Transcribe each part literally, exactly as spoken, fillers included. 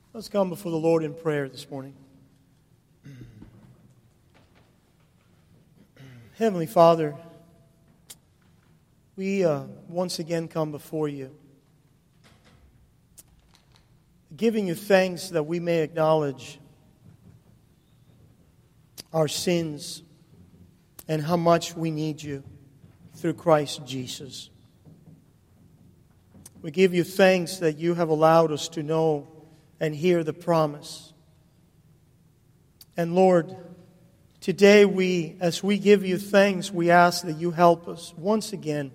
Let's come before the Lord in prayer this morning. Heavenly Father, we uh, once again come before you, giving you thanks that we may acknowledge our sins and how much we need you through Christ Jesus. We give you thanks that you have allowed us to know and hear the promise. And Lord, today we, as we give you thanks, we ask that you help us once again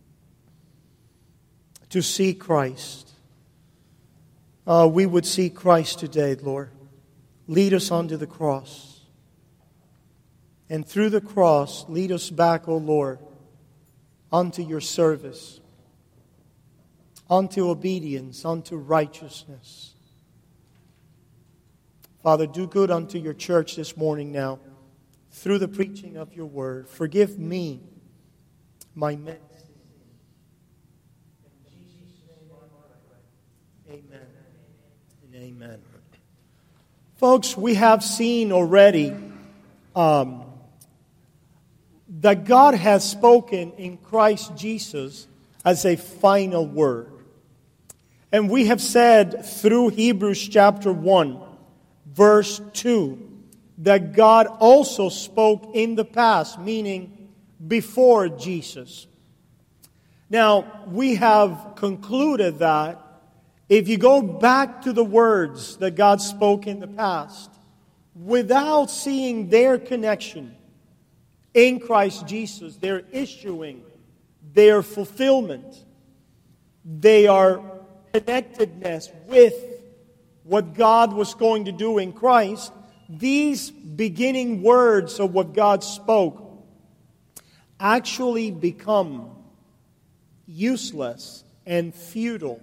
to see Christ. Uh, we would see Christ today, Lord. Lead us onto the cross. And through the cross, lead us back, O Lord, unto your service, unto obedience, unto righteousness. Father, do good unto your church this morning now through the preaching of your word. Forgive me my many sins. In Jesus' name I pray. Amen and amen. Folks, we have seen already um, that God has spoken in Christ Jesus as a final word. And we have said through Hebrews chapter one, verse two, that God also spoke in the past, meaning before Jesus. Now, we have concluded that if you go back to the words that God spoke in the past, without seeing their connection in Christ Jesus, their issuing, their fulfillment, their connectedness with what God was going to do in Christ, these beginning words of what God spoke actually become useless and futile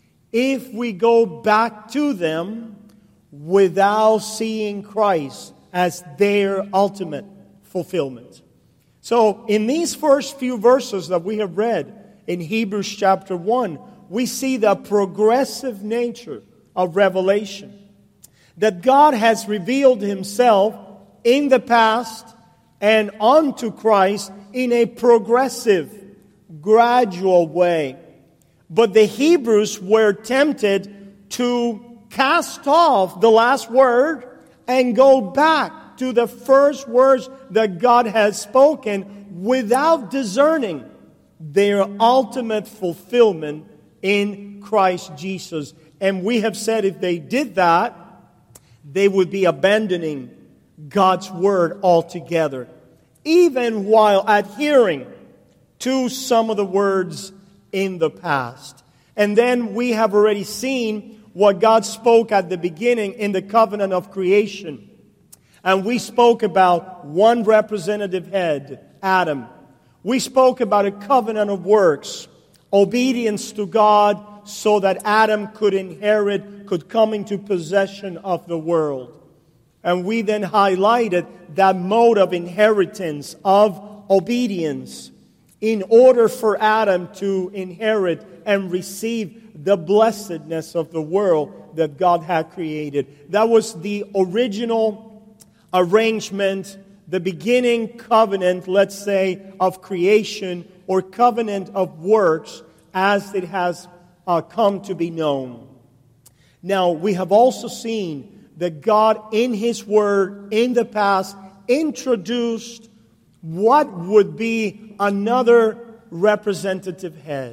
if we go back to them without seeing Christ as their ultimate fulfillment. So, in these first few verses that we have read in Hebrews chapter one, we see the progressive nature of revelation. That God has revealed Himself in the past and unto Christ in a progressive, gradual way. But the Hebrews were tempted to cast off the last word and go back to the first words that God has spoken without discerning their ultimate fulfillment in Christ Jesus. And we have said if they did that, they would be abandoning God's Word altogether, even while adhering to some of the words in the past. And then we have already seen what God spoke at the beginning in the covenant of creation. And we spoke about one representative head, Adam. We spoke about a covenant of works, obedience to God, so that Adam could inherit, could come into possession of the world. And we then highlighted that mode of inheritance, of obedience, in order for Adam to inherit and receive the blessedness of the world that God had created. That was the original arrangement, the beginning covenant, let's say, of creation, or covenant of works, as it has Uh, come to be known. Now, we have also seen that God, in His Word, in the past, introduced what would be another representative head.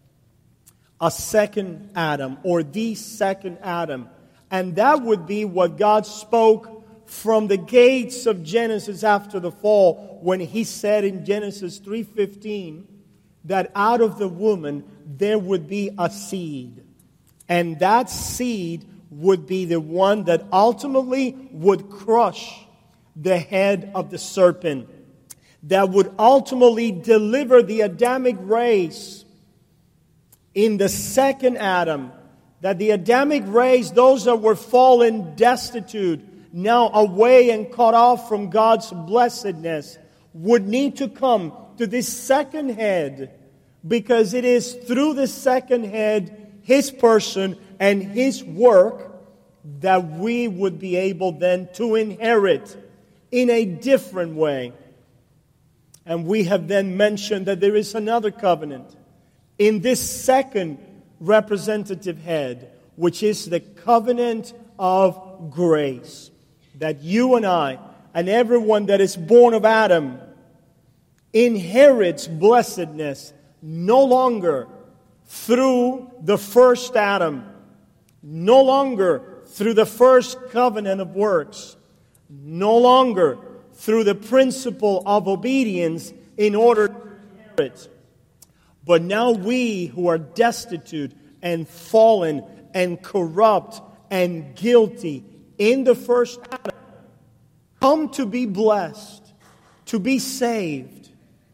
A second Adam, or the second Adam. And that would be what God spoke from the gates of Genesis after the fall, when He said in Genesis three fifteen, that out of the woman there would be a seed. And that seed would be the one that ultimately would crush the head of the serpent. That would ultimately deliver the Adamic race in the second Adam. That the Adamic race, those that were fallen destitute, now away and cut off from God's blessedness, would need to come to this second head, because it is through the second head, His person and His work, that we would be able then to inherit in a different way. And we have then mentioned that there is another covenant in this second representative head, which is the covenant of grace. That you and I, and everyone that is born of Adam, inherits blessedness no longer through the first Adam, no longer through the first covenant of works, no longer through the principle of obedience in order to inherit. But now we who are destitute and fallen and corrupt and guilty in the first Adam come to be blessed, to be saved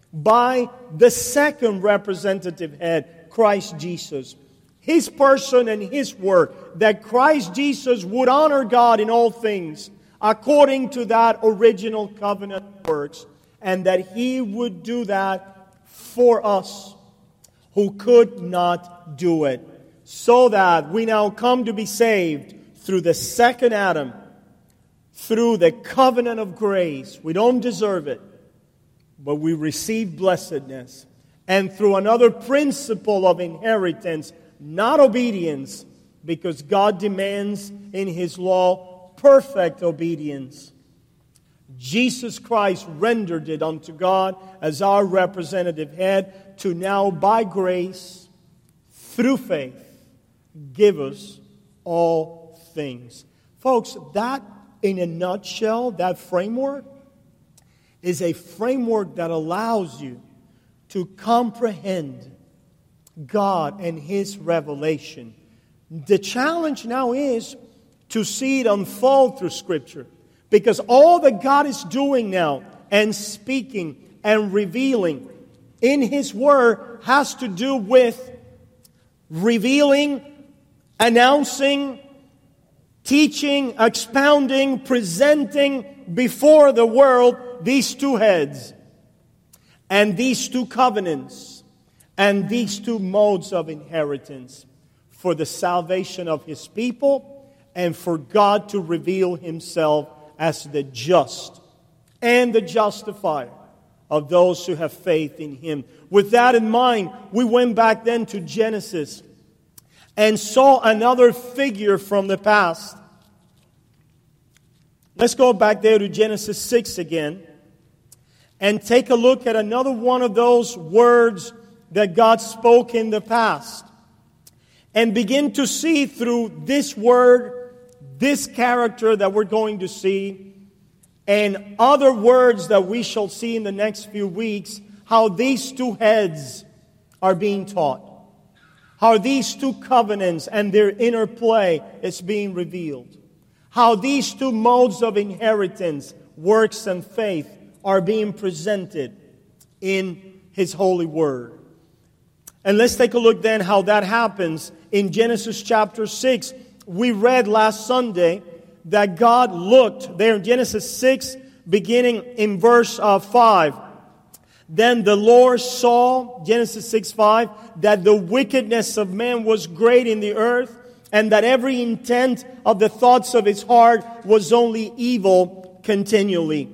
by the second representative head, Christ Jesus. His person and His work, that Christ Jesus would honor God in all things according to that original covenant works, and that He would do that for us who could not do it, so that we now come to be saved through the second Adam, through the covenant of grace. We don't deserve it, but we receive blessedness. And through another principle of inheritance, not obedience, because God demands in His law perfect obedience. Jesus Christ rendered it unto God as our representative head to now, by grace, through faith, give us all things. Folks, that in a nutshell, that framework is a framework that allows you to comprehend God and His revelation. The challenge now is to see it unfold through Scripture. Because all that God is doing now and speaking and revealing in His Word has to do with revealing, announcing, teaching, expounding, presenting before the world these two heads and these two covenants and these two modes of inheritance for the salvation of His people and for God to reveal Himself as the just and the justifier of those who have faith in Him. With that in mind, we went back then to Genesis and saw another figure from the past. Let's go back there to Genesis six again and take a look at another one of those words that God spoke in the past. And begin to see through this word, this character that we're going to see, and other words that we shall see in the next few weeks, how these two heads are being taught. How these two covenants and their interplay is being revealed. How these two modes of inheritance, works and faith, are being presented in His holy word. And let's take a look then how that happens in Genesis chapter six. We read last Sunday that God looked there in Genesis six, beginning in verse uh, five. Then the Lord saw, Genesis six five, that the wickedness of man was great in the earth, and that every intent of the thoughts of his heart was only evil continually.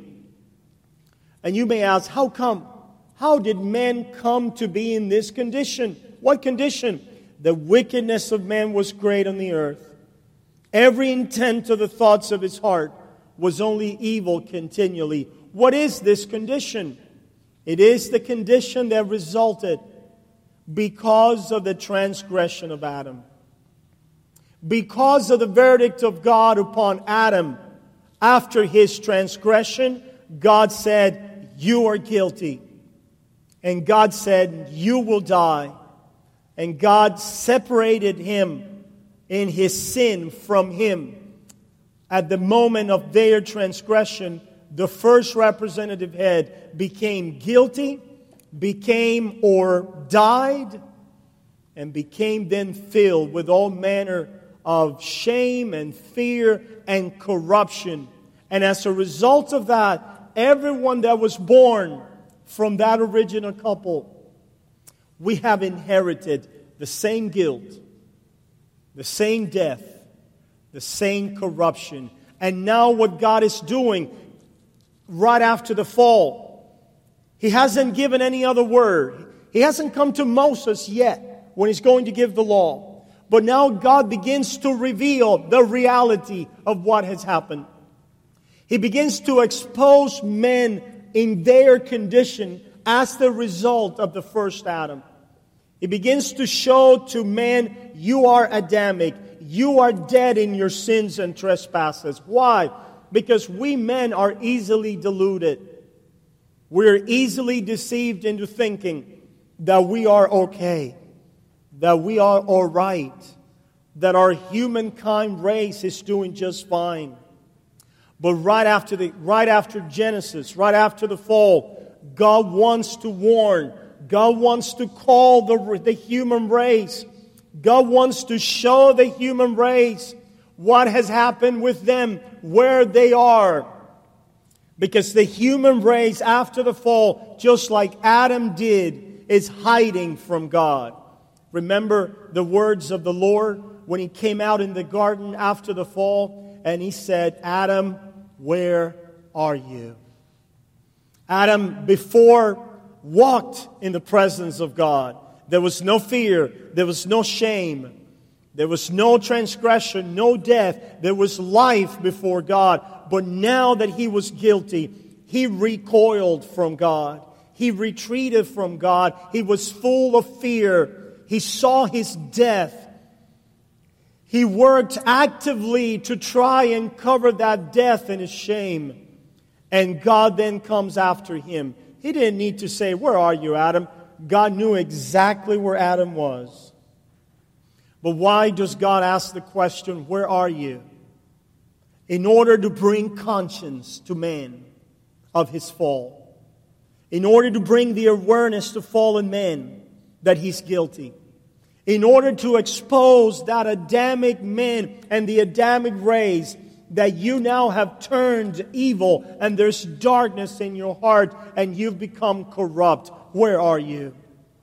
And you may ask, how come? How did man come to be in this condition? What condition? The wickedness of man was great on the earth. Every intent of the thoughts of his heart was only evil continually. What is this condition? It is the condition that resulted because of the transgression of Adam. Because of the verdict of God upon Adam after his transgression, God said, "You are guilty." And God said, "You will die." And God separated him in his sin from him. At the moment of their transgression, the first representative head became guilty, became or died, and became then filled with all manner of shame and fear and corruption. And as a result of that, everyone that was born from that original couple, we have inherited the same guilt, the same death, The same corruption. And now what God is doing right after the fall, He hasn't given any other word. He hasn't come to Moses yet when He's going to give the law. But now God begins to reveal the reality of what has happened. He begins to expose men in their condition as the result of the first Adam. He begins to show to man, you are Adamic. You are dead in your sins and trespasses. Why? Because we men are easily deluded. We're easily deceived into thinking that we are okay, that we are all right, that our humankind race is doing just fine. But right after the right after Genesis, right after the fall, God wants to warn. God wants to call the, the human race. God wants to show the human race what has happened with them, where they are. Because the human race after the fall, just like Adam did, is hiding from God. Remember the words of the Lord when He came out in the garden after the fall, and He said, Adam, where are you? Adam before walked in the presence of God. There was no fear. There was no shame. There was no transgression, no death. There was life before God. But now that he was guilty, he recoiled from God. He retreated from God. He was full of fear. He saw his death. He worked actively to try and cover that death and his shame. And God then comes after him. He didn't need to say, where are you, Adam? God knew exactly where Adam was. But why does God ask the question, where are you? In order to bring conscience to man of his fall. In order to bring the awareness to fallen man that he's guilty. In order to expose that Adamic man and the Adamic race that you now have turned evil and there's darkness in your heart and you've become corrupt. Where are you?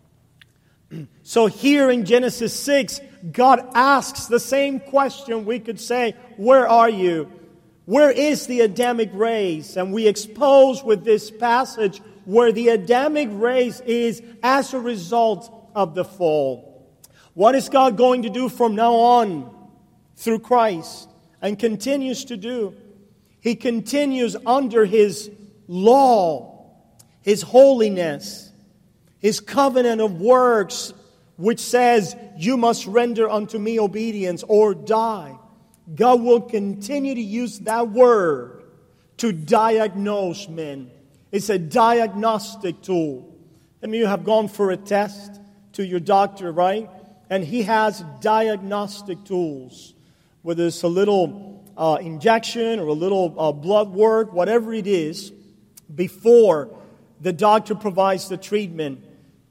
So here in Genesis six, God asks the same question. We could say, where are you? Where is the Adamic race? And we expose with this passage where the Adamic race is as a result of the fall. What is God going to do from now on through Christ and continues to do? He continues under His law, His holiness, His covenant of works, which says, you must render unto me obedience or die. God will continue to use that word to diagnose men. It's a diagnostic tool. I mean, you have gone for a test to your doctor, right? And he has diagnostic tools. Whether it's a little uh, injection or a little uh, blood work, whatever it is, before the doctor provides the treatment,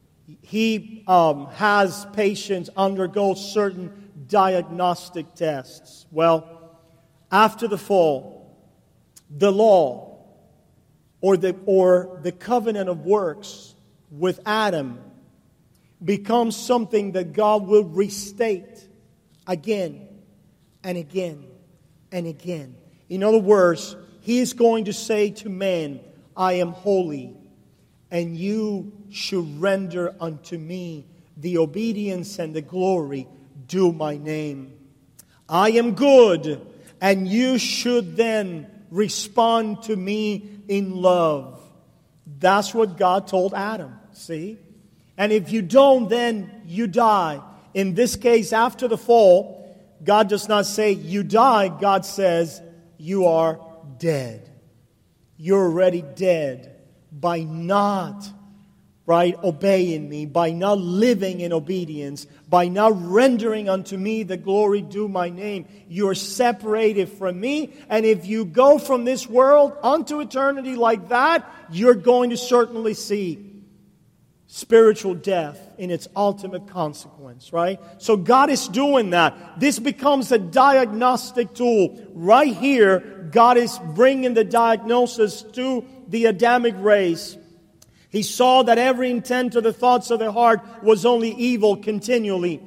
he um, has patients undergo certain diagnostic tests. Well, after the fall, the law or the or the covenant of works with Adam becomes something that God will restate again and again and again. In other words, He is going to say to man, I am holy, and you should render unto me the obedience and the glory due my name. I am good, and you should then respond to me in love. That's what God told Adam, see? And if you don't, then you die. In this case, after the fall, God does not say you die. God says you are dead. You're already dead by not, right, obeying me, by not living in obedience, by not rendering unto me the glory due my name. You're separated from me. And if you go from this world unto eternity like that, you're going to certainly see spiritual death in its ultimate consequence, right? So God is doing that. This becomes a diagnostic tool. Right here, God is bringing the diagnosis to the Adamic race. He saw that every intent of the thoughts of their heart was only evil continually.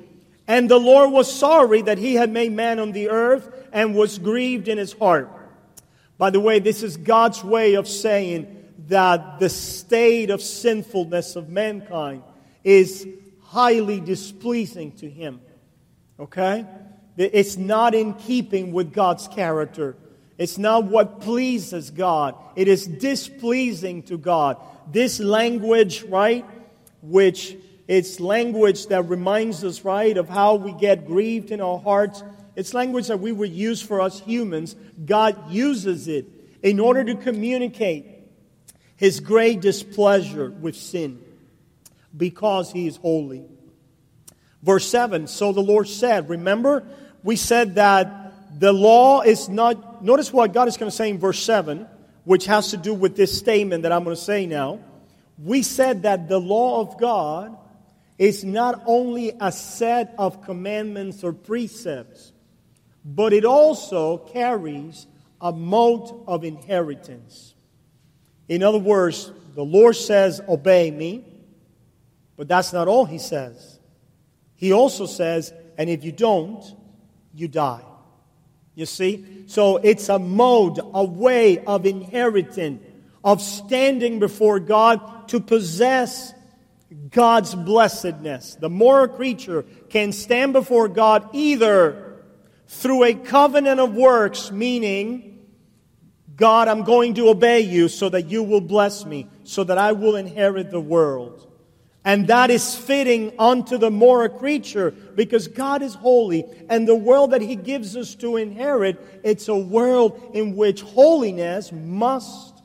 And the Lord was sorry that he had made man on the earth and was grieved in his heart. By the way, this is God's way of saying that the state of sinfulness of mankind is highly displeasing to him. Okay? It's not in keeping with God's character. It's not what pleases God. It is displeasing to God. This language, right, which it's language that reminds us, right, of how we get grieved in our hearts. It's language that we would use for us humans. God uses it in order to communicate His great displeasure with sin because He is holy. Verse seven, so the Lord said, remember, we said that the law is not, notice what God is going to say in verse seven, which has to do with this statement that I'm going to say now. We said that the law of God is not only a set of commandments or precepts, but it also carries a mode of inheritance. In other words, the Lord says, obey me, but that's not all He says. He also says, and if you don't, you die. You see? So it's a mode, a way of inheriting, of standing before God to possess God's blessedness. The moral creature can stand before God either through a covenant of works, meaning, God, I'm going to obey you so that you will bless me, so that I will inherit the world. And that is fitting unto the moral creature because God is holy. And the world that He gives us to inherit, it's a world in which holiness must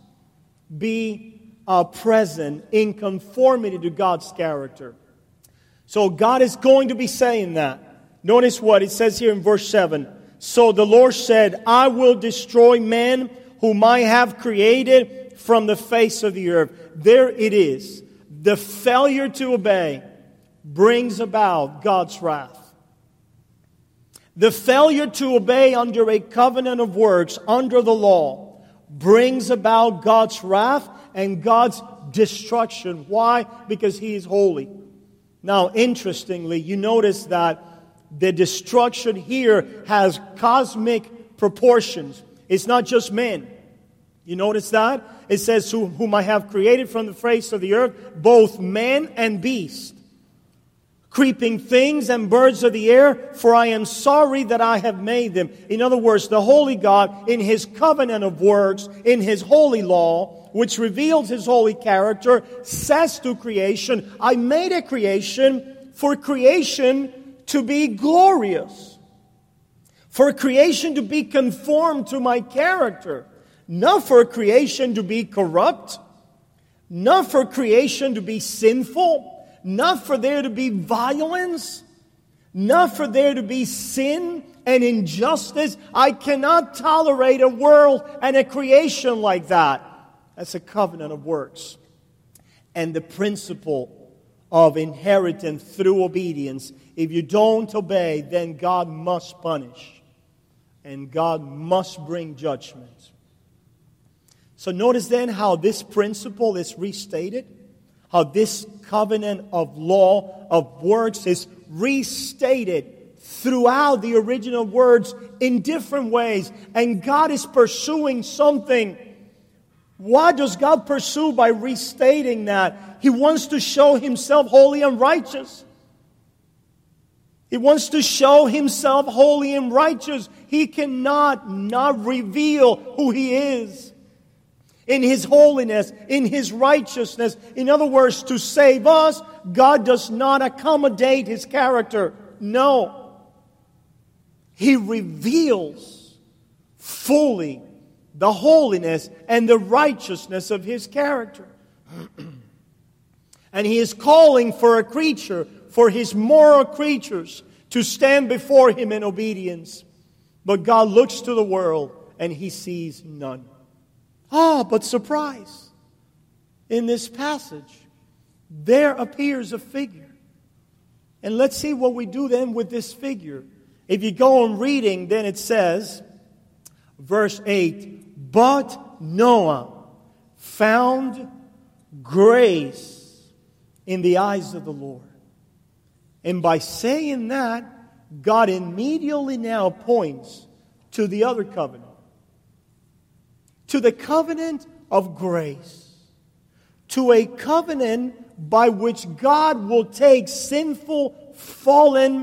be uh, present in conformity to God's character. So God is going to be saying that. Notice what it says here in verse seven. So the Lord said, I will destroy man whom I have created from the face of the earth. There it is. The failure to obey brings about God's wrath. The failure to obey under a covenant of works, under the law, brings about God's wrath and God's destruction. Why? Because He is holy. Now, interestingly, you notice that the destruction here has cosmic proportions. It's not just men. You notice that? It says, whom I have created from the face of the earth, both man and beast, creeping things and birds of the air, for I am sorry that I have made them. In other words, the holy God, in His covenant of works, in His holy law, which reveals His holy character, says to creation, I made a creation for creation to be glorious, for creation to be conformed to my character. Not for creation to be corrupt, not for creation to be sinful, not for there to be violence, not for there to be sin and injustice. I cannot tolerate a world and a creation like that. That's a covenant of works. And the principle of inheritance through obedience. If you don't obey, then God must punish. And God must bring judgment. So notice then how this principle is restated, how this covenant of law, of works is restated throughout the original words in different ways. And God is pursuing something. What does God pursue by restating that? He wants to show Himself holy and righteous. He wants to show Himself holy and righteous. He cannot not reveal who He is. In His holiness, in His righteousness. In other words, to save us, God does not accommodate His character. No. He reveals fully the holiness and the righteousness of His character. And He is calling for a creature, for His moral creatures, to stand before Him in obedience. But God looks to the world and He sees none. Ah, but surprise. In this passage, there appears a figure. And let's see what we do then with this figure. If you go on reading, then it says, verse eight, but Noah found grace in the eyes of the Lord. And by saying that, God immediately now points to the other covenant. To the covenant of grace. To a covenant by which God will take sinful, fallen,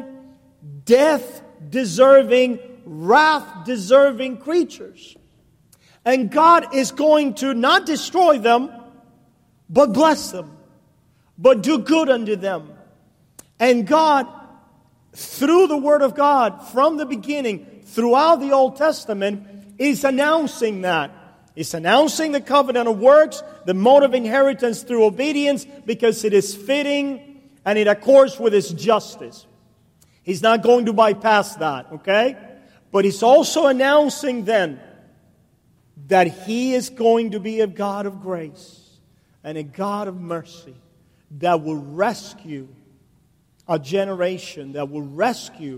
death-deserving, wrath-deserving creatures. And God is going to not destroy them, but bless them, but do good unto them. And God, through the Word of God, from the beginning, throughout the Old Testament, is announcing that. It's announcing the covenant of works, the mode of inheritance through obedience, because it is fitting and it accords with His justice. He's not going to bypass that, okay? But He's also announcing then that He is going to be a God of grace and a God of mercy that will rescue a generation, that will rescue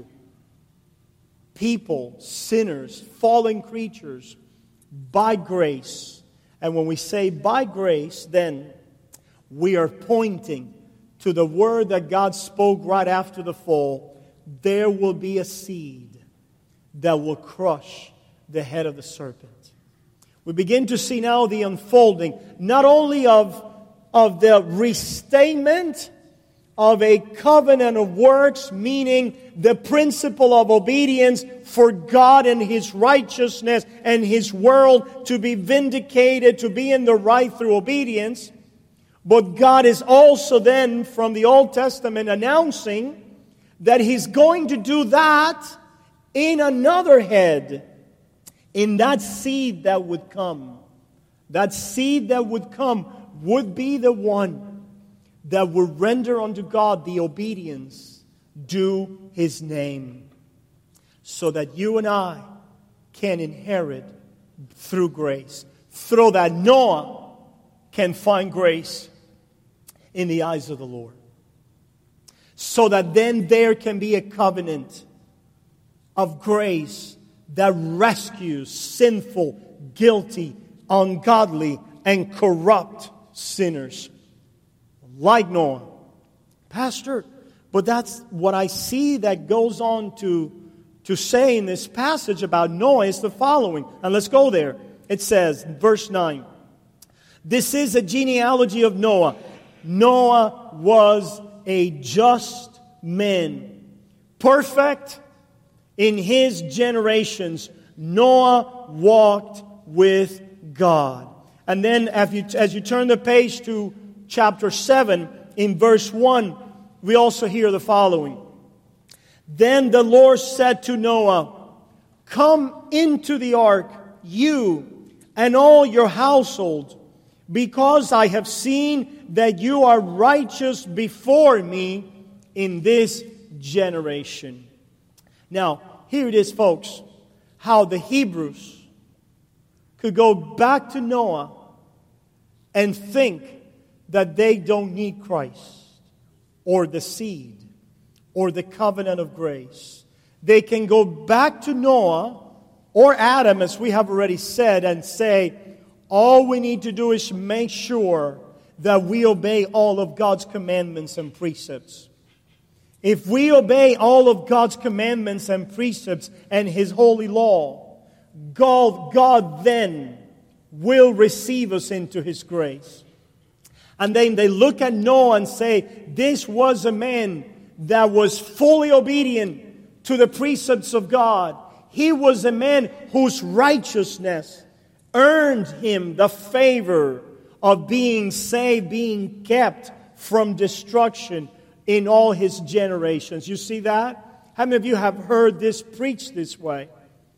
people, sinners, fallen creatures, by grace. And when we say by grace, then we are pointing to the word that God spoke right after the fall. There will be a seed that will crush the head of the serpent. We begin to see now the unfolding, not only of, of the restatement of a covenant of works, meaning the principle of obedience for God and His righteousness and His world to be vindicated, to be in the right through obedience. But God is also then, from the Old Testament, announcing that He's going to do that in another head, in that seed that would come. That seed that would come would be the one that will render unto God the obedience due His name, so that you and I can inherit through grace, so that Noah can find grace in the eyes of the Lord, so that then there can be a covenant of grace that rescues sinful, guilty, ungodly, and corrupt sinners. Like Noah. Pastor, but that's what I see that goes on to, to say in this passage about Noah is the following. And let's go there. It says, verse nine, this is a genealogy of Noah. Noah was a just man, perfect in his generations. Noah walked with God. And then as you, as you turn the page to chapter seven, in verse one, we also hear the following. Then the Lord said to Noah, come into the ark, you and all your household, because I have seen that you are righteous before me in this generation. Now, here it is, folks, how the Hebrews could go back to Noah and think that they don't need Christ or the seed or the covenant of grace. They can go back to Noah or Adam, as we have already said, and say, all we need to do is make sure that we obey all of God's commandments and precepts. If we obey all of God's commandments and precepts and His holy law, God, God then will receive us into His grace. And then they look at Noah and say, this was a man that was fully obedient to the precepts of God. He was a man whose righteousness earned him the favor of being saved, being kept from destruction in all his generations. You see that? How many of you have heard this preached this way?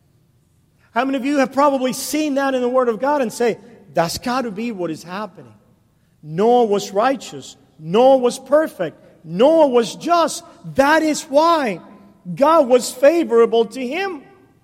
How many of you have probably seen that in the Word of God and say, that's got to be what is happening? Noah was righteous. Noah was perfect. Noah was just. That is why God was favorable to him.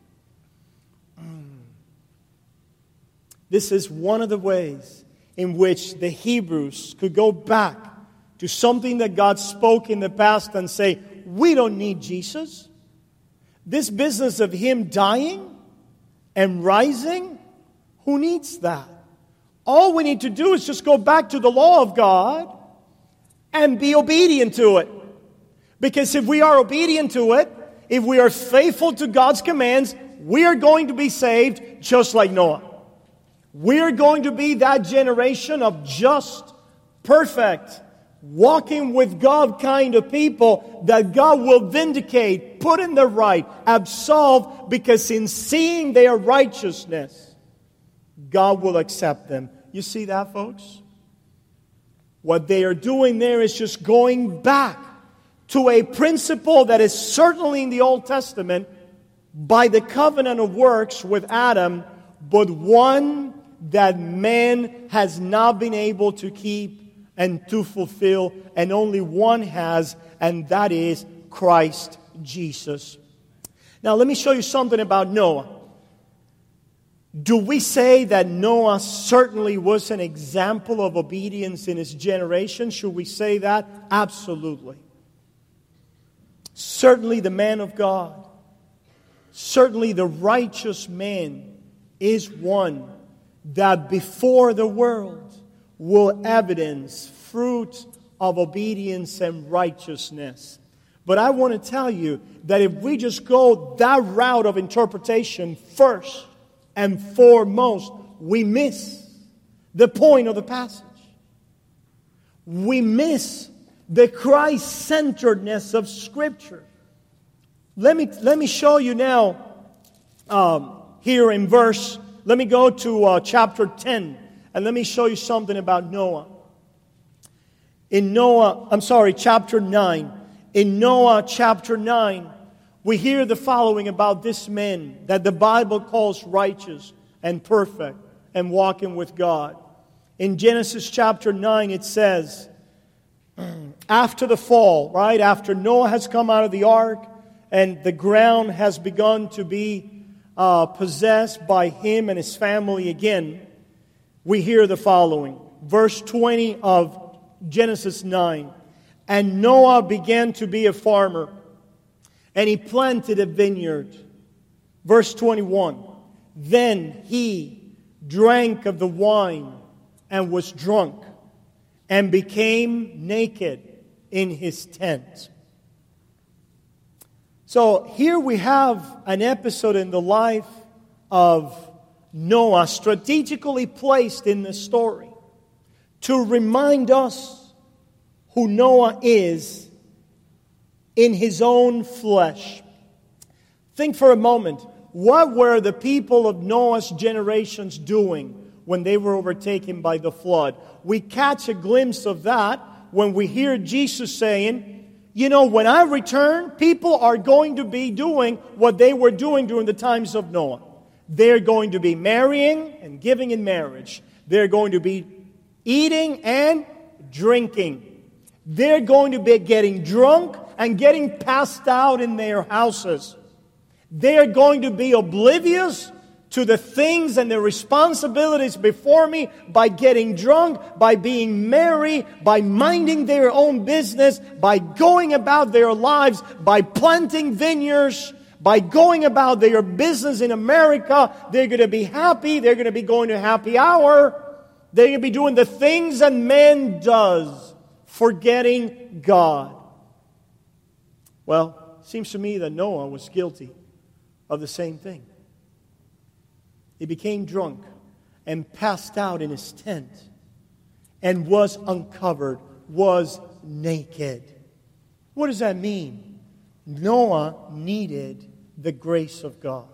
This is one of the ways in which the Hebrews could go back to something that God spoke in the past and say, we don't need Jesus. This business of Him dying and rising, who needs that? All we need to do is just go back to the law of God and be obedient to it. Because if we are obedient to it, if we are faithful to God's commands, we are going to be saved just like Noah. We are going to be that generation of just, perfect, walking with God kind of people that God will vindicate, put in the right, absolve, because in seeing their righteousness, God will accept them. You see that, folks? What they are doing there is just going back to a principle that is certainly in the Old Testament by the covenant of works with Adam, but one that man has not been able to keep and to fulfill, and only one has, and that is Christ Jesus. Now let me show you something about Noah. Do we say that Noah certainly was an example of obedience in his generation? Should we say that? Absolutely. Certainly the man of God, certainly the righteous man is one that before the world will evidence fruit of obedience and righteousness. But I want to tell you that if we just go that route of interpretation first and foremost, we miss the point of the passage. We miss the Christ-centeredness of Scripture. Let me, let me show you now um, here in verse, let me go to uh, chapter ten, and let me show you something about Noah. In Noah, I'm sorry, chapter nine. In Noah chapter nine, we hear the following about this man that the Bible calls righteous and perfect and walking with God. In Genesis chapter nine, it says, after the fall, right, after Noah has come out of the ark and the ground has begun to be uh, possessed by him and his family again, we hear the following. Verse twenty of Genesis nine. And Noah began to be a farmer, and he planted a vineyard. Verse twenty-one. Then he drank of the wine and was drunk, and became naked in his tent. So here we have an episode in the life of Noah, strategically placed in the story to remind us who Noah is in his own flesh. Think for a moment, what were the people of Noah's generations doing when they were overtaken by the flood? We catch a glimpse of that when we hear Jesus saying, you know, when I return, people are going to be doing what they were doing during the times of Noah. They're going to be marrying and giving in marriage. They're going to be eating and drinking. They're going to be getting drunk and getting passed out in their houses. They're going to be oblivious to the things and the responsibilities before me by getting drunk, by being merry, by minding their own business, by going about their lives, by planting vineyards, by going about their business in America. They're going to be happy. They're going to be going to happy hour. They're going to be doing the things that man does, forgetting God. Well, it seems to me that Noah was guilty of the same thing. He became drunk and passed out in his tent and was uncovered, was naked. What does that mean? Noah needed the grace of God.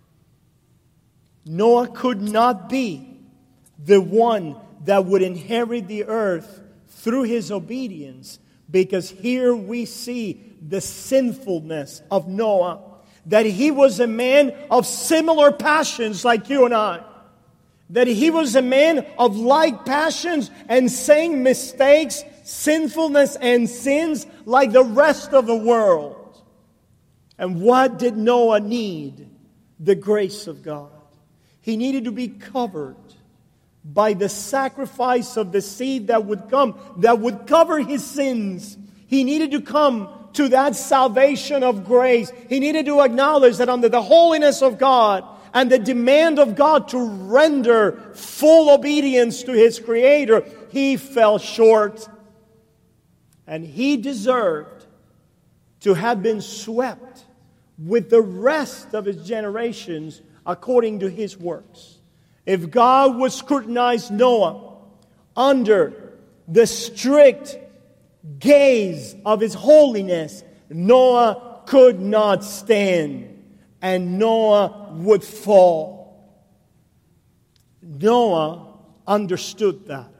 Noah could not be the one that would inherit the earth through his obedience, because here we see the sinfulness of Noah. That he was a man of similar passions like you and I. That he was a man of like passions and same mistakes, sinfulness, and sins like the rest of the world. And what did Noah need? The grace of God. He needed to be covered by the sacrifice of the seed that would come, that would cover his sins. He needed to come to that salvation of grace. He needed to acknowledge that under the holiness of God and the demand of God to render full obedience to his Creator, he fell short. And he deserved to have been swept with the rest of his generations according to his works. If God would scrutinize Noah under the strict gaze of his holiness, Noah could not stand, and Noah would fall. Noah understood that.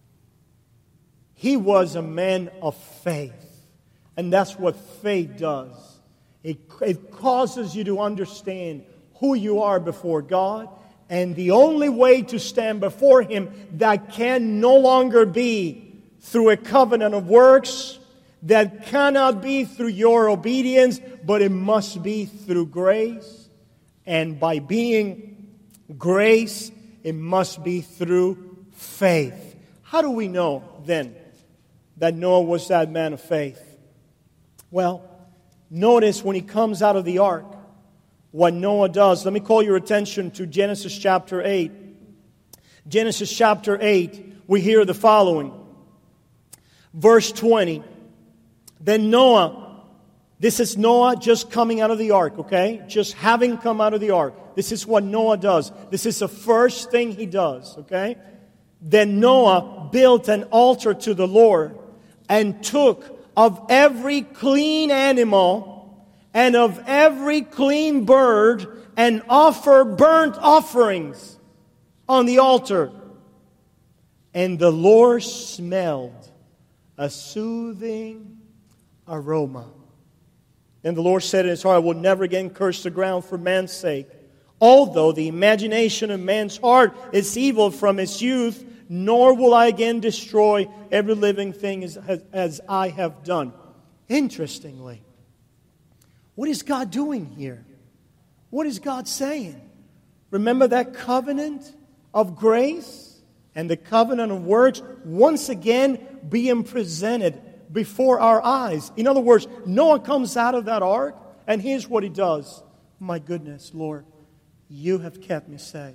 He was a man of faith. And that's what faith does. It, it causes you to understand who you are before God. And the only way to stand before Him that can no longer be through a covenant of works, that cannot be through your obedience, but it must be through grace. And by being grace, it must be through faith. How do we know then that Noah was that man of faith? Well, notice when he comes out of the ark, what Noah does. Let me call your attention to Genesis chapter eight. Genesis chapter eight, we hear the following. Verse twenty. Then Noah, this is Noah just coming out of the ark, okay? Just having come out of the ark. This is what Noah does. This is the first thing he does, okay? Then Noah built an altar to the Lord and took of every clean animal and of every clean bird and offer burnt offerings on the altar. And the Lord smelled a soothing aroma. And the Lord said in his heart, I will never again curse the ground for man's sake. Although the imagination of man's heart is evil from his youth, nor will I again destroy every living thing as, as, as I have done. Interestingly, what is God doing here? What is God saying? Remember that covenant of grace and the covenant of works once again being presented before our eyes. In other words, Noah comes out of that ark, and here's what he does. My goodness, Lord, you have kept me safe.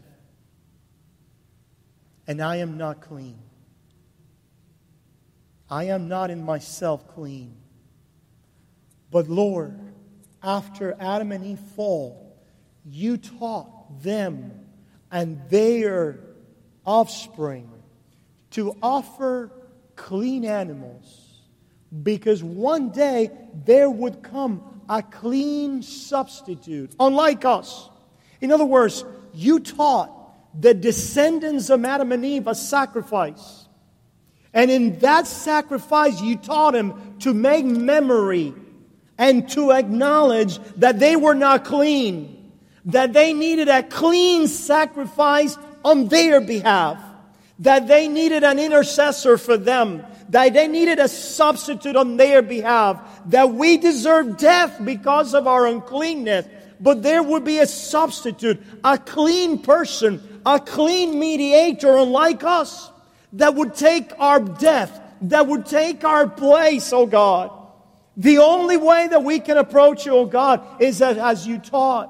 And I am not clean. I am not in myself clean. But Lord, after Adam and Eve fall, you taught them and their offspring to offer clean animals. Because one day there would come a clean substitute, unlike us. In other words, you taught the descendants of Adam and Eve a sacrifice. And in that sacrifice, you taught them to make memory and to acknowledge that they were not clean, that they needed a clean sacrifice on their behalf, that they needed an intercessor for them, that they needed a substitute on their behalf, that we deserve death because of our uncleanness, but there would be a substitute, a clean person, a clean mediator unlike us, that would take our death, that would take our place, oh God. The only way that we can approach you, oh God, is that as you taught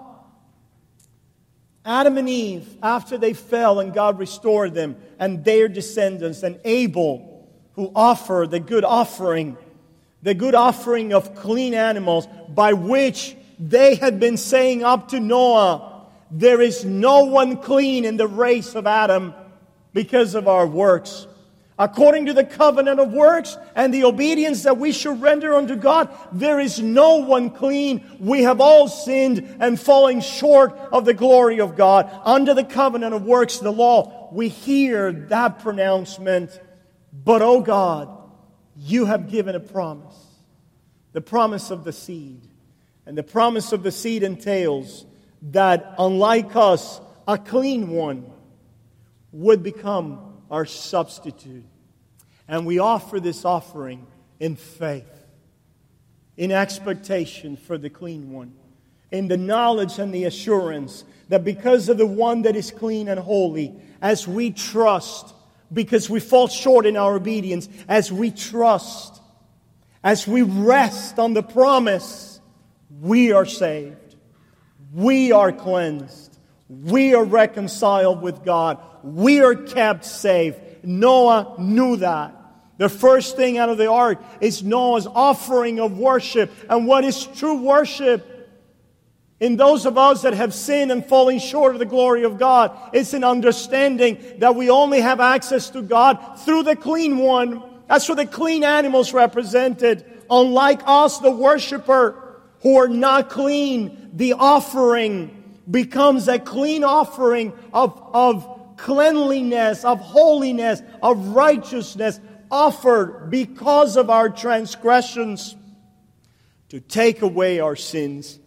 Adam and Eve, after they fell and God restored them, and their descendants, and Abel, who offered the good offering, the good offering of clean animals, by which they had been saying up to Noah, there is no one clean in the race of Adam because of our works. According to the covenant of works and the obedience that we should render unto God, there is no one clean. We have all sinned and fallen short of the glory of God. Under the covenant of works, the law, we hear that pronouncement. But, oh God, you have given a promise. The promise of the seed. And the promise of the seed entails that, unlike us, a clean one would become our substitute. And we offer this offering in faith, in expectation for the clean one, in the knowledge and the assurance that because of the one that is clean and holy, as we trust, because we fall short in our obedience, as we trust, as we rest on the promise, we are saved, we are cleansed, we are reconciled with God, we are kept safe. Noah knew that. The first thing out of the ark is Noah's offering of worship. And what is true worship? In those of us that have sinned and fallen short of the glory of God, it's an understanding that we only have access to God through the clean one. That's what the clean animals represented. Unlike us, the worshiper, who are not clean, the offering becomes a clean offering of, of cleanliness, of holiness, of righteousness, offered because of our transgressions to take away our sins.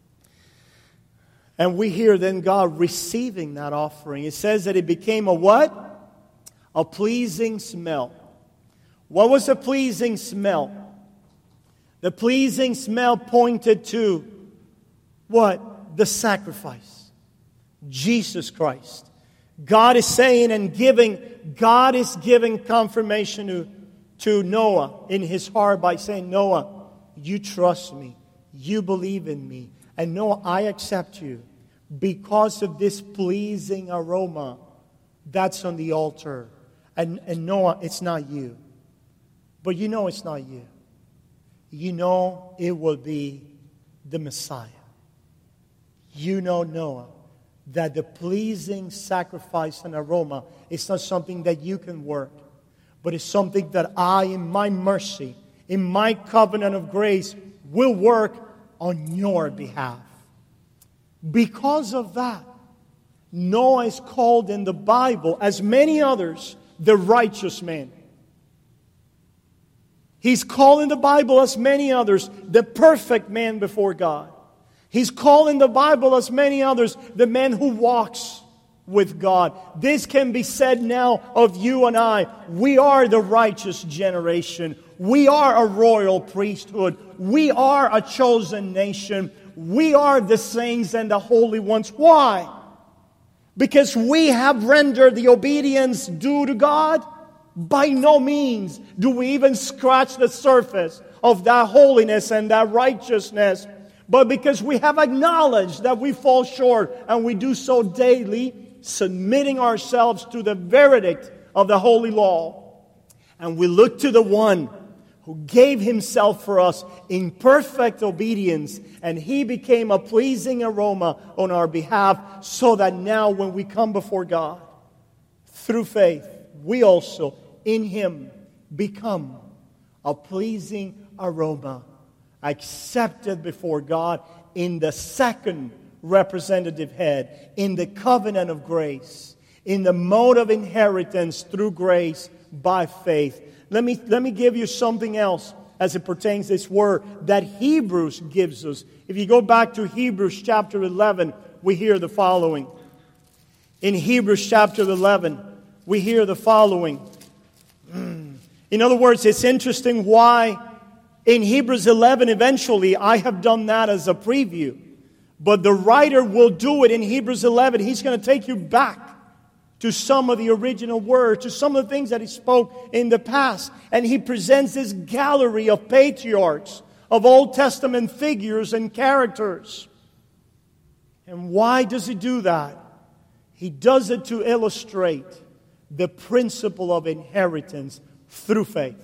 And we hear then God receiving that offering. It says that it became a what? A pleasing smell. What was a pleasing smell? The pleasing smell pointed to what? The sacrifice. Jesus Christ. God is saying and giving, God is giving confirmation to, to Noah in his heart by saying, Noah, you trust me. You believe in me. And Noah, I accept you because of this pleasing aroma that's on the altar. And, and Noah, it's not you. But you know it's not you. You know it will be the Messiah. You know, Noah, that the pleasing sacrifice and aroma is not something that you can work, but it's something that I, in my mercy, in my covenant of grace, will work on your behalf. Because of that, Noah is called in the Bible, as many others, the righteous man. He's called in the Bible, as many others, the perfect man before God. He's called in the Bible, as many others, the man who walks with God. This can be said now of you and I. We are the righteous generation. We are a royal priesthood. We are a chosen nation. We are the saints and the holy ones. Why? Because we have rendered the obedience due to God? By no means do we even scratch the surface of that holiness and that righteousness. But because we have acknowledged that we fall short, and we do so daily, submitting ourselves to the verdict of the holy law. And we look to the one who gave himself for us in perfect obedience, and he became a pleasing aroma on our behalf, so that now when we come before God, through faith, we also in him become a pleasing aroma, accepted before God in the second representative head, in the covenant of grace, in the mode of inheritance through grace by faith. Let me, let me give you something else as it pertains to this word that Hebrews gives us. If you go back to Hebrews chapter eleven, we hear the following. In Hebrews chapter eleven, we hear the following. In other words, it's interesting why in Hebrews eleven, eventually, I have done that as a preview. But the writer will do it in Hebrews eleven. He's going to take you back to some of the original words, to some of the things that he spoke in the past. And he presents this gallery of patriarchs, of Old Testament figures and characters. And why does he do that? He does it to illustrate the principle of inheritance through faith.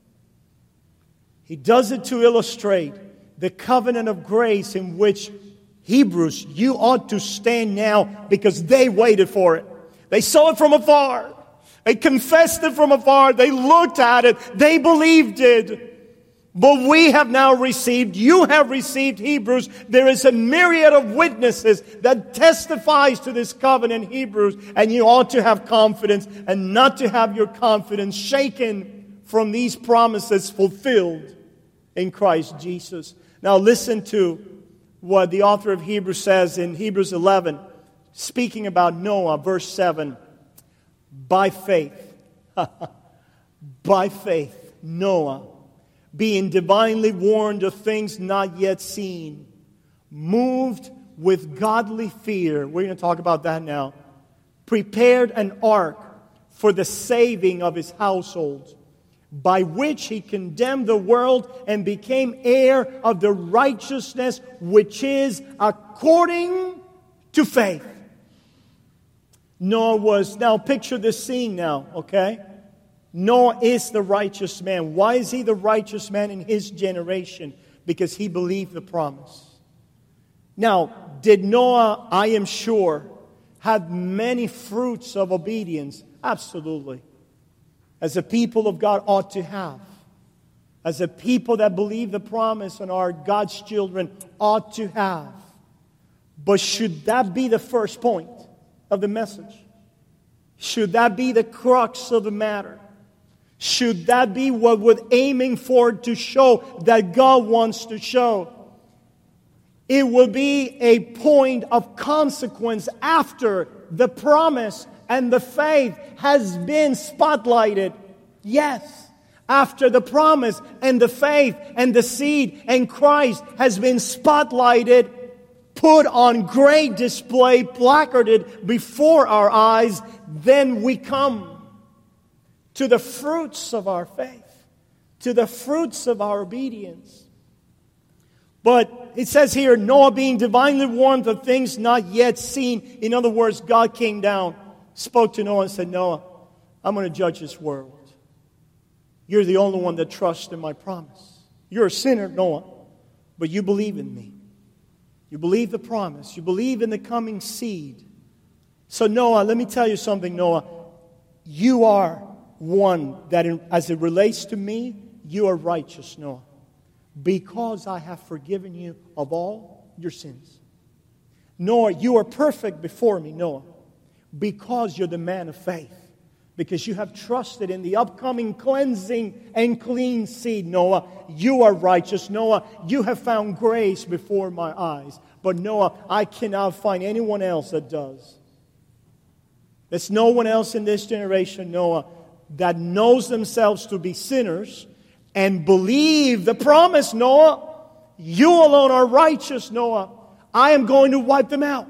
He does it to illustrate the covenant of grace in which Hebrews, you ought to stand now because they waited for it. They saw it from afar. They confessed it from afar. They looked at it. They believed it. But we have now received, you have received, Hebrews. There is a myriad of witnesses that testifies to this covenant, Hebrews. And you ought to have confidence and not to have your confidence shaken from these promises fulfilled in Christ Jesus. Now listen to what the author of Hebrews says in Hebrews eleven, speaking about Noah, verse seven. By faith, by faith, Noah, being divinely warned of things not yet seen, moved with godly fear, we're going to talk about that now, prepared an ark for the saving of his household, by which he condemned the world and became heir of the righteousness which is according to faith. Noah was, now picture this scene now, okay? Noah is the righteous man. Why is he the righteous man in his generation? Because he believed the promise. Now, did Noah, I am sure, have many fruits of obedience? Absolutely. As a people of God ought to have. As a people that believe the promise and are God's children ought to have. But should that be the first point of the message? Should that be the crux of the matter? Should that be what we're aiming for to show that God wants to show? It will be a point of consequence after the promise and the faith has been spotlighted. Yes. After the promise and the faith and the seed and Christ has been spotlighted, put on great display, placarded before our eyes, then we come to the fruits of our faith, to the fruits of our obedience. But it says here, Noah being divinely warned of things not yet seen. In other words, God came down, spoke to Noah and said, Noah, I'm going to judge this world. You're the only one that trusts in my promise. You're a sinner, Noah, but you believe in me. You believe the promise. You believe in the coming seed. So Noah, let me tell you something, Noah. You are one that, in, as it relates to me, you are righteous, Noah, because I have forgiven you of all your sins. Noah, you are perfect before me, Noah, because you're the man of faith. Because you have trusted in the upcoming cleansing and clean seed, Noah. You are righteous, Noah. You have found grace before my eyes. But Noah, I cannot find anyone else that does. There's no one else in this generation, Noah, that knows themselves to be sinners and believe the promise, Noah. You alone are righteous, Noah. I am going to wipe them out.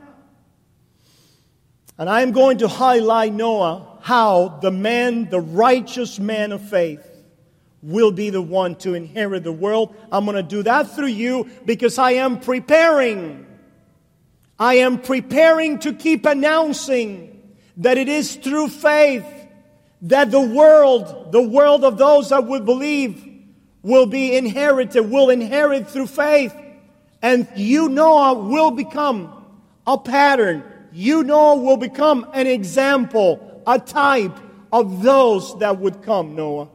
And I am going to highlight, Noah, how the man, the righteous man of faith, will be the one to inherit the world. I'm going to do that through you because I am preparing. I am preparing to keep announcing that it is through faith that the world, the world of those that would believe, will be inherited, will inherit through faith. And you, Noah, will become a pattern. You, Noah, will become an example, a type of those that would come, Noah.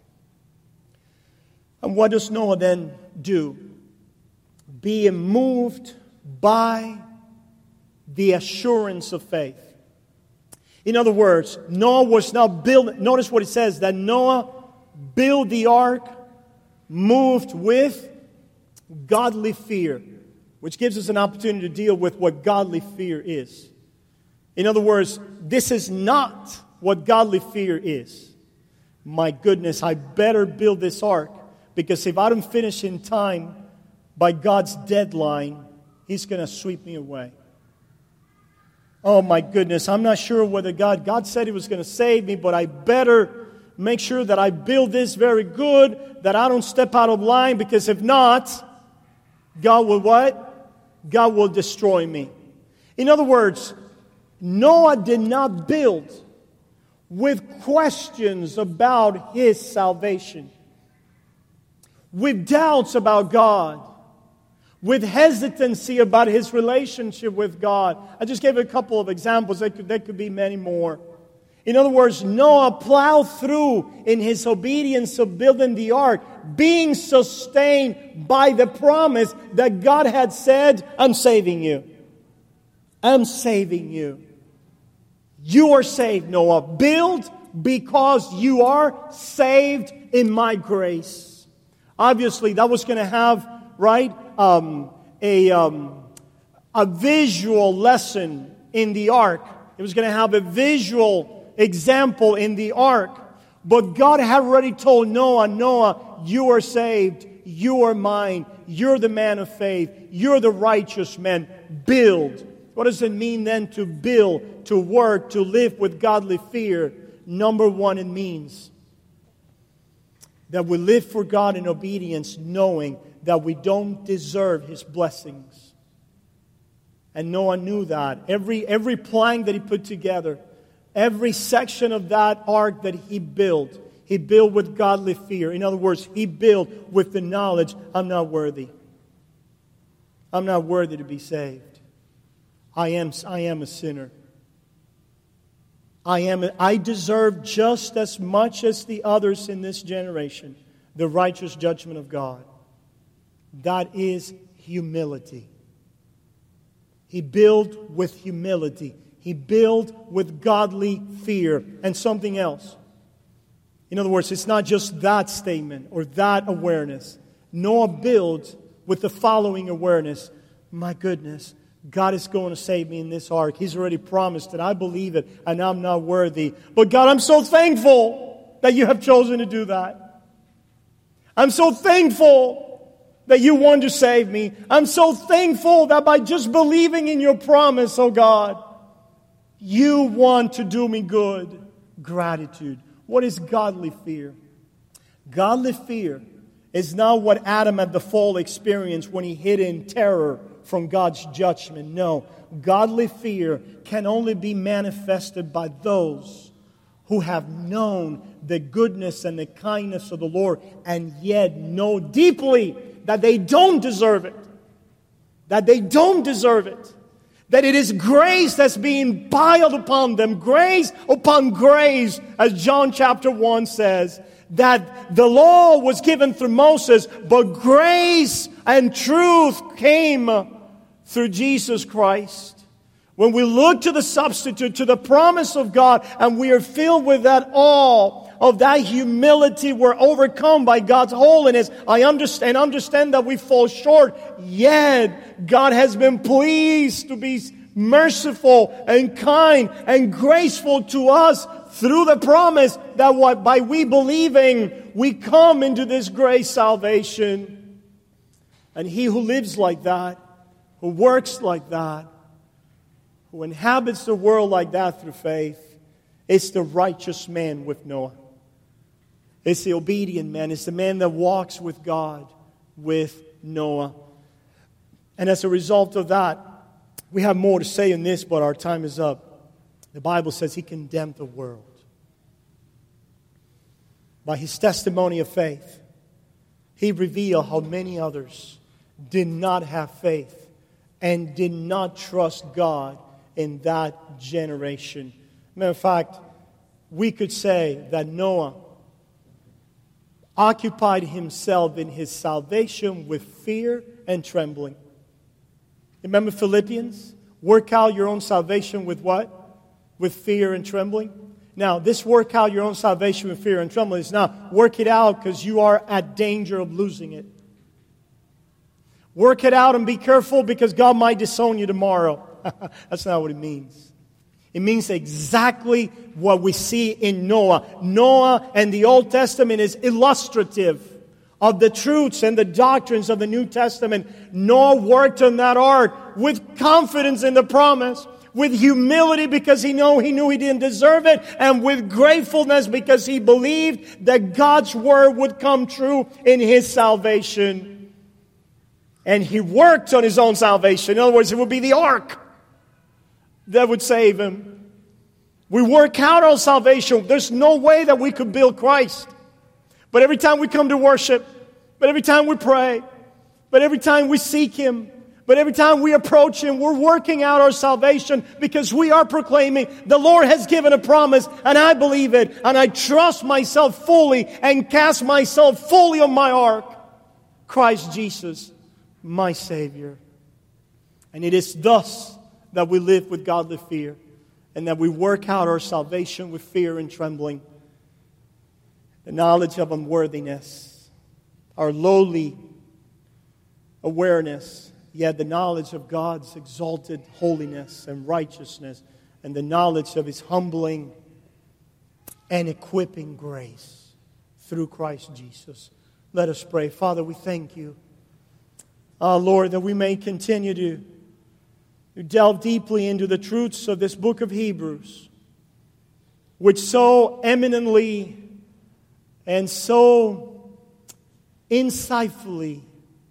And what does Noah then do? Being moved by the assurance of faith. In other words, Noah was not built. Notice what it says, that Noah built the ark, moved with godly fear, which gives us an opportunity to deal with what godly fear is. In other words, this is not what godly fear is. My goodness, I better build this ark, because if I don't finish in time by God's deadline, He's going to sweep me away. Oh my goodness, I'm not sure whether God, God said He was going to save me, but I better make sure that I build this very good, that I don't step out of line, because if not, God will what? God will destroy me. In other words, Noah did not build with questions about his salvation, with doubts about God, with hesitancy about his relationship with God. I just gave a couple of examples. There could, there could be many more. In other words, Noah plowed through in his obedience of building the ark, being sustained by the promise that God had said, I'm saving you. I'm saving you. You are saved, Noah. Build because you are saved in my grace. Obviously, that was going to have, right, um, a, um, a visual lesson in the ark. It was going to have a visual example in the ark. But God had already told Noah, Noah, you are saved. You are mine. You're the man of faith. You're the righteous man. Build. What does it mean then to build, to work, to live with godly fear? Number one, it means that we live for God in obedience, knowing that we don't deserve His blessings. And Noah knew that. Every, every plank that he put together, every section of that ark that he built, He built with godly fear. In other words, he built with the knowledge, I'm not worthy. I'm not worthy to be saved. I am, I am a sinner. I am. I deserve just as much as the others in this generation the righteous judgment of God. That is humility. He built with humility. He built with godly fear. And something else. In other words, it's not just that statement or that awareness. Noah built with the following awareness. My goodness, God is going to save me in this ark. He's already promised it. I believe it, and I'm not worthy. But God, I'm so thankful that you have chosen to do that. I'm so thankful that you want to save me. I'm so thankful that by just believing in your promise, oh God, you want to do me good. Gratitude. What is godly fear? Godly fear is not what Adam at the fall experienced when he hid in terror from God's judgment. No, godly fear can only be manifested by those who have known the goodness and the kindness of the Lord and yet know deeply that they don't deserve it. That they don't deserve it. That it is grace that's being piled upon them. Grace upon grace, as John chapter one says. That the law was given through Moses, but grace and truth came through Jesus Christ. When we look to the substitute, to the promise of God, and we are filled with that awe of that humility, we're overcome by God's holiness. I understand, understand that we fall short, yet God has been pleased to be merciful and kind and graceful to us through the promise that what, by we believing, we come into this great salvation. And he who lives like that, who works like that, who inhabits the world like that through faith, is the righteous man with Noah. It's the obedient man. It's the man that walks with God with Noah. And as a result of that, we have more to say in this, but our time is up. The Bible says he condemned the world. By his testimony of faith, he revealed how many others did not have faith and did not trust God in that generation. Matter of fact, we could say that Noah occupied himself in his salvation with fear and trembling. Remember Philippians? Work out your own salvation with what? With fear and trembling. Now, this work out your own salvation with fear and trembling is not work it out because you are at danger of losing it. Work it out and be careful because God might disown you tomorrow. That's not what it means. It means exactly what we see in Noah. Noah and the Old Testament is illustrative of the truths and the doctrines of the New Testament. Noah worked on that ark with confidence in the promise, with humility because he knew he knew he didn't deserve it, and with gratefulness because he believed that God's word would come true in his salvation. And he worked on his own salvation. In other words, it would be the ark that would save him. We work out our salvation. There's no way that we could build Christ. But every time we come to worship, but every time we pray, but every time we seek Him, but every time we approach Him, we're working out our salvation because we are proclaiming the Lord has given a promise and I believe it and I trust myself fully and cast myself fully on my ark, Christ Jesus, my Savior. And it is thus that we live with godly fear and that we work out our salvation with fear and trembling. The knowledge of unworthiness, our lowly awareness, yet the knowledge of God's exalted holiness and righteousness, and the knowledge of His humbling and equipping grace through Christ Jesus. Let us pray. Father, we thank You, uh, Lord, that we may continue to, to delve deeply into the truths of this book of Hebrews, which so eminently and so insightfully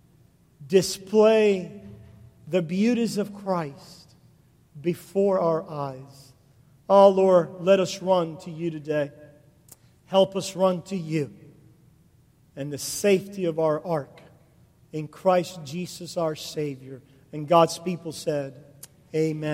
display the beauties of Christ before our eyes. Oh, Lord, let us run to You today. Help us run to You and the safety of our ark in Christ Jesus our Savior. And God's people said, Amen.